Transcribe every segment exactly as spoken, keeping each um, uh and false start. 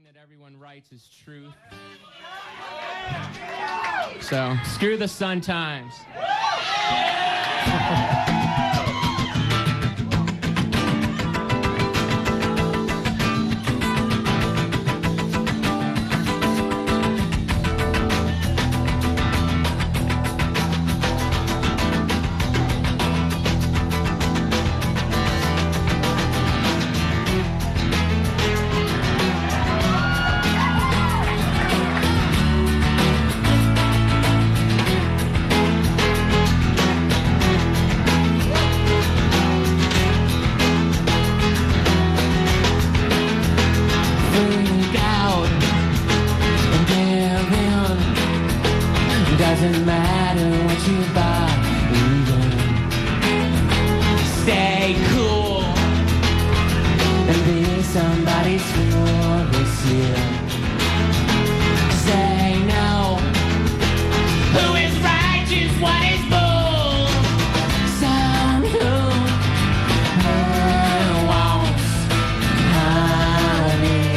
that everyone writes is truth. So, screw the Sun Times. Doesn't matter what you buy, stay cool and be somebody's fool this year. Say no. Who is righteous? What is bull? Some who wants honey,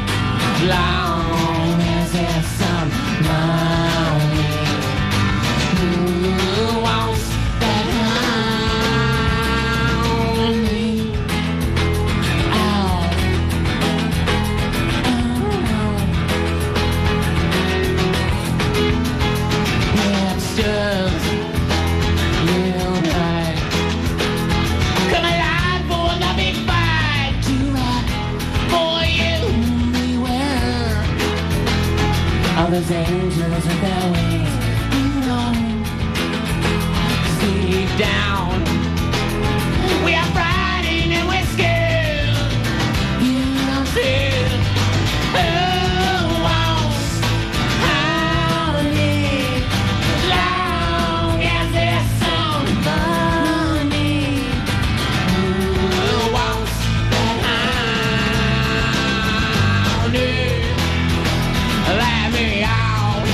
long as there's some money. All those angels with their wings, you know, deep down, we are frightened and we're scared. You don't feel who wants honey, long as there's some money. Who wants that honey? Let me out,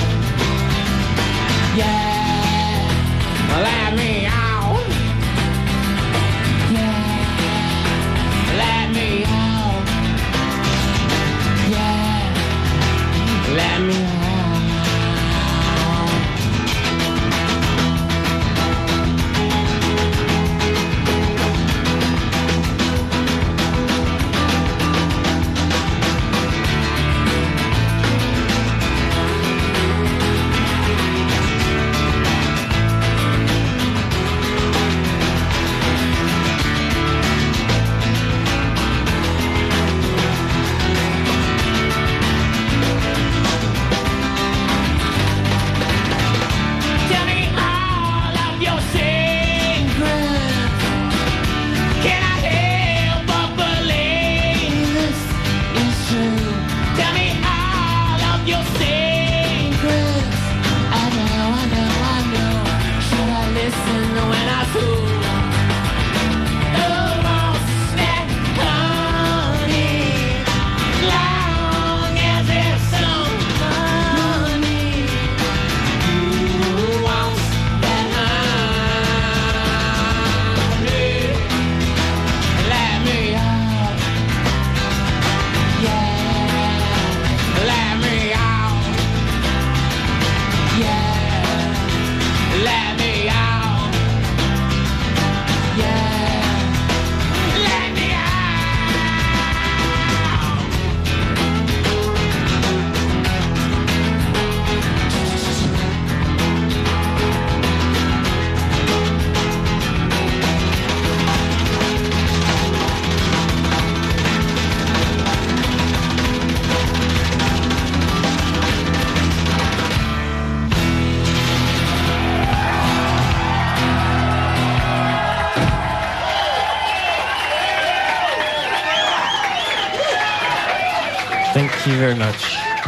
yeah, let me out, yeah, let me out, yeah, let me out. Thank you very much.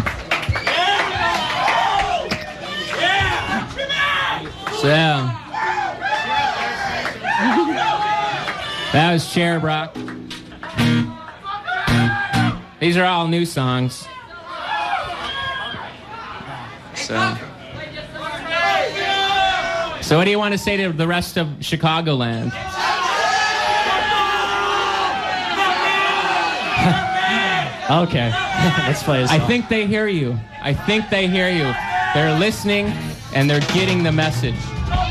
So, that was Cherry Brock. These are all new songs. So, so what do you want to say to the rest of Chicagoland? Okay. Let's play a song. I think they hear you. I think they hear you. They're listening and they're getting the message.